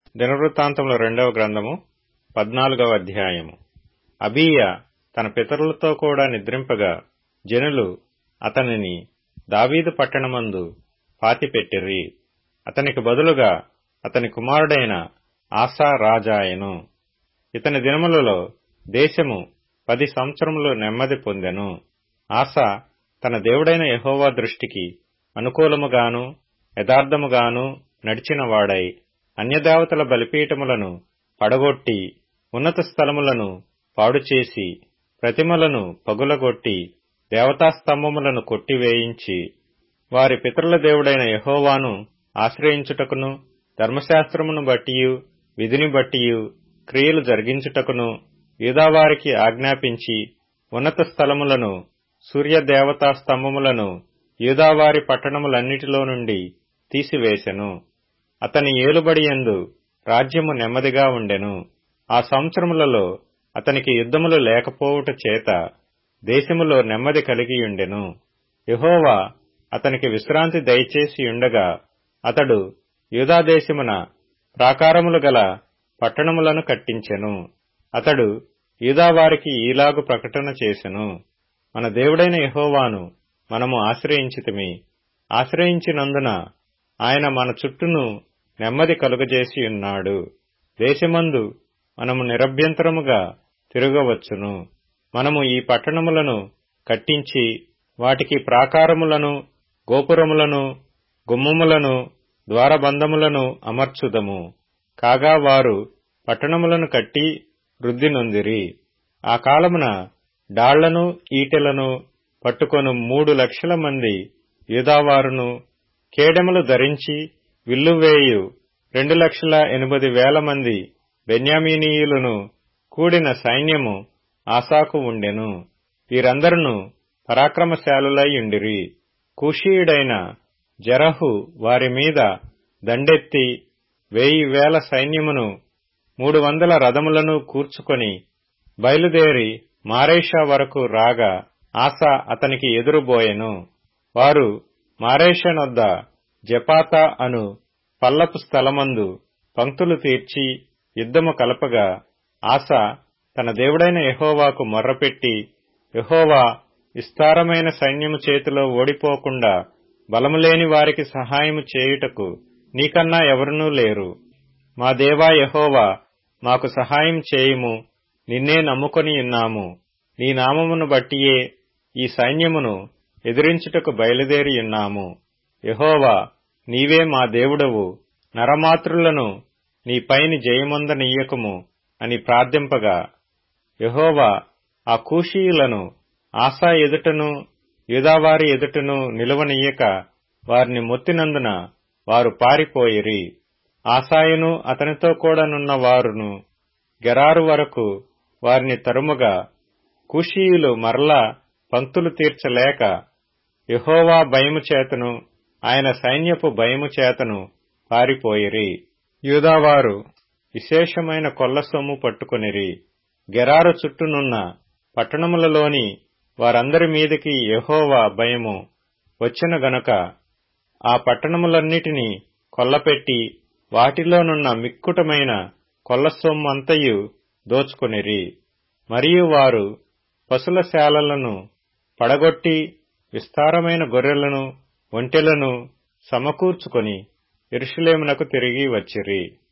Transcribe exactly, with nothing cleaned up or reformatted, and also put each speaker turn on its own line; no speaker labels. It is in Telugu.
దినవృత్తాంతముల రెండవ గ్రంథము పద్నాలుగవ అధ్యాయము. అబీయా తన పితరులతో కూడా నిద్రింపగా జనులు అతనిని దావీదు పట్టణమందు పాతిపెట్టిరి. అతనికి బదులుగా అతని కుమారుడైన ఆసా రాజాయెను. ఇతని దినములలో దేశము పది సంవత్సరములు నెమ్మది పొందెను. ఆసా తన దేవుడైన యెహోవా దృష్టికి అనుకూలముగాను యథార్థముగాను నడిచిన వాడై అన్యదేవతల బలిపీఠములను పడగొట్టి ఉన్నత స్థలములను పాడుచేసి ప్రతిమలను పగులగొట్టి దేవతాస్తంభములను కొట్టివేయించి వారి పితరుల దేవుడైన యెహోవాను ఆశ్రయించుటకును ధర్మశాస్త్రమును బట్టియు విధిని బట్టియు క్రియలు జరిగించుటకును యూదావారికి ఆజ్ఞాపించి ఉన్నత స్థలములను సూర్యదేవతా స్తంభములను యూదావారి పట్టణములన్నిటిలో నుండి తీసివేసెను. అతని ఏలుబడియందు రాజ్యము నెమ్మదిగా ఉండెను. ఆ సంవత్సరములలో అతనికి యుద్ధములు లేకపోవుట చేత దేశములో నెమ్మది కలిగియుండెను. యెహోవా అతనికి విశ్రాంతి దయచేసి ఉండగా అతడు యూదాదేశమున ప్రాకారములు గల పట్టణములను కట్టించెను. అతడు యూదావారికి ఈలాగు ప్రకటన చేసెను: మన దేవుడైన యెహోవాను మనము ఆశ్రయించితిమి. ఆశ్రయించినందున ఆయన మన చుట్టూను నెమ్మది కలుగజేసియున్నాడు. దేశమందు మనము నిరభ్యంతరముగా తిరగవచ్చును. మనము ఈ పట్టణములను కట్టించి వాటికి ప్రాకారములను గోపురములను గుమ్మములను ద్వారబంధములను అమర్చుదము. కాగా వారు పట్టణములను కట్టి వృద్ధి నొందిరి. ఆ కాలమున డాళ్లను ఈటెలను పట్టుకొను మూడు లక్షల మంది యూదావారును కేడెములు ధరించి విల్లువేయు రెండు లక్షల ఎనిమిది వేల మంది బెన్యామీనీయులను కూడిన సైన్యము ఆసాకు ఉండెను. వీరందరును పరాక్రమశాలులైయుండిరి. కూషీయుడైన జెరహు వారి మీద దండెత్తి వెయ్యి వేల సైన్యమును మూడు వందల రథములను కూర్చుకొని బయలుదేరి మారేషా వరకు రాగా ఆసా అతనికి ఎదురుబోయెను. వారు మారేషానొద్ద జపాతా అను పల్లపు స్థలమందు పంక్తులు తీర్చి యుద్ధము కలపగా ఆసా తన దేవుడైన యెహోవాకు మొర్రపెట్టి, యెహోవా విస్తారమైన సైన్యము చేతిలో ఓడిపోకుండా బలములేని వారికి సహాయము చేయుటకు నీకన్నా ఎవరునూ లేరు. మా దేవా యెహోవా, మాకు సహాయం చేయుము. నిన్నే నమ్ముకొని ఉన్నాము. నీ నామమును బట్టియే ఈ సైన్యమును ఎదిరించుటకు బయలుదేరియున్నాము. యెహోవా, నీవే మా దేవుడవు. నరమాతృలను నీపైని జయమొందనీయకుము అని ప్రార్థింపగా యెహోవా ఆ కూషీయులను ఆసా ఎదుటను యూదావారి ఎదుటను నిలువనీయక వారిని మొత్తినందున వారు పారిపోయిరి. ఆసాయును అతనితో కూడానున్న వారును గెరారు వరకు వారిని తరుముగా కూషీయులు మరలా పంక్తులు తీర్చలేక యెహోవా భయము చేతను ఆయన సైన్యపు భయము చేతను పారిపోయిరి. యూదావారు విశేషమైన కొల్ల సొమ్ము పట్టుకొనిరి. గెరారు చుట్టూనున్న పట్టణములలోని వారందరి మీదికి యెహోవా భయము వచ్చిన గనుక ఆ పట్టణములన్నిటినీ కొల్లపెట్టి వాటిలోనున్న మిక్కుటమైన కొల్ల సొమ్మంతయు దోచుకొనిరి. మరియు వారు పశుల శాలలను పడగొట్టి విస్తారమైన గొర్రెలను ఒంటెలను సమకూర్చుకొని యెరూషలేమునకు తిరిగి వచ్చిరి.